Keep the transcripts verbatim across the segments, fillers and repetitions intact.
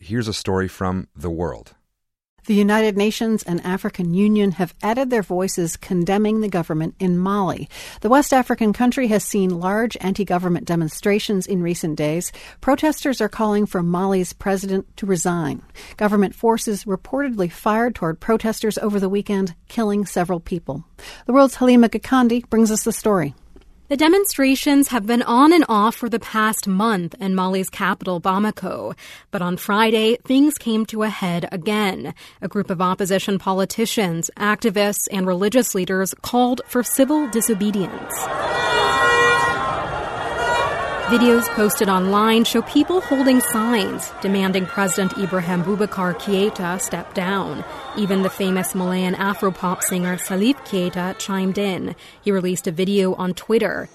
here's a story from The World. The United Nations and African Union have added their voices condemning the government in Mali. The West African country has seen large anti-government demonstrations in recent days. Protesters are calling for Mali's president to resign. Government forces reportedly fired toward protesters over the weekend, killing several people. The World's Halima Gikandi brings us the story. The demonstrations have been on and off for the past month in Mali's capital, Bamako. But on Friday, things came to a head again. A group of opposition politicians, activists, and religious leaders called for civil disobedience. Videos posted online show people holding signs demanding President Ibrahim Boubacar Keïta step down. Even the famous Malayan Afropop singer Salif Keïta chimed in. He released a video on Twitter.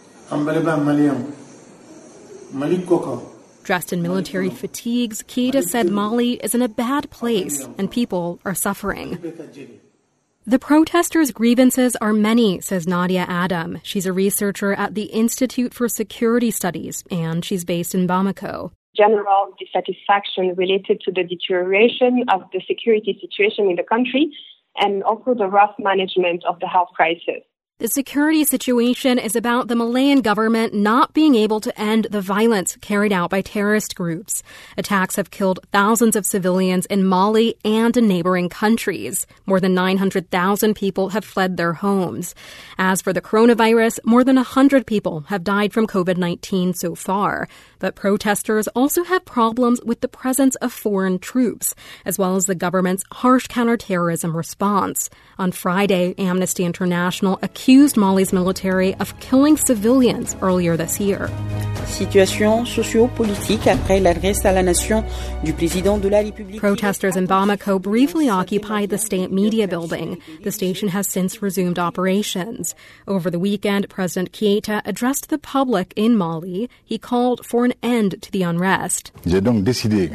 Dressed in military fatigues, Keïta said Mali is in a bad place and people are suffering. The protesters' grievances are many, says Nadia Adam. She's a researcher at the Institute for Security Studies, and she's based in Bamako. General dissatisfaction related to the deterioration of the security situation in the country and also the rough management of the health crisis. The security situation is about the Malayan government not being able to end the violence carried out by terrorist groups. Attacks have killed thousands of civilians in Mali and in neighboring countries. More than nine hundred thousand people have fled their homes. As for the coronavirus, more than one hundred people have died from covid nineteen so far. But protesters also have problems with the presence of foreign troops, as well as the government's harsh counterterrorism response. On Friday, Amnesty International accused Mali's military of killing civilians earlier this year. Situation socio-politique après l'adresse à la nation du président de la République. Protesters in Bamako briefly occupied the state media building. The station has since resumed operations. Over the weekend, President Keïta addressed the public in Mali. He called for an end to the unrest. J'ai donc décidé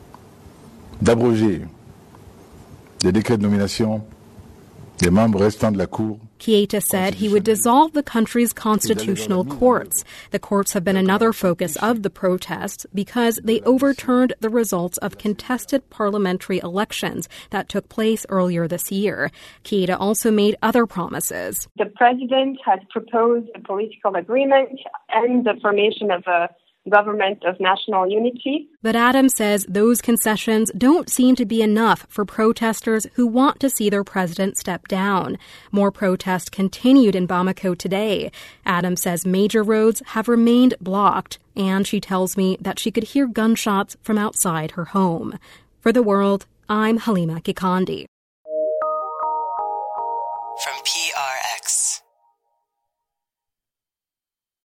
d'abroger les décrets de nomination des membres restants de la Cour. Keïta said he would dissolve the country's constitutional courts. The courts have been another focus of the protests because they overturned the results of contested parliamentary elections that took place earlier this year. Keïta also made other promises. The president has proposed a political agreement and the formation of a government of national unity. But Adam says those concessions don't seem to be enough for protesters who want to see their president step down. More protests continued in Bamako today. Adam says major roads have remained blocked, and she tells me that she could hear gunshots from outside her home. For The World, I'm Halima Gikandi. From P R X.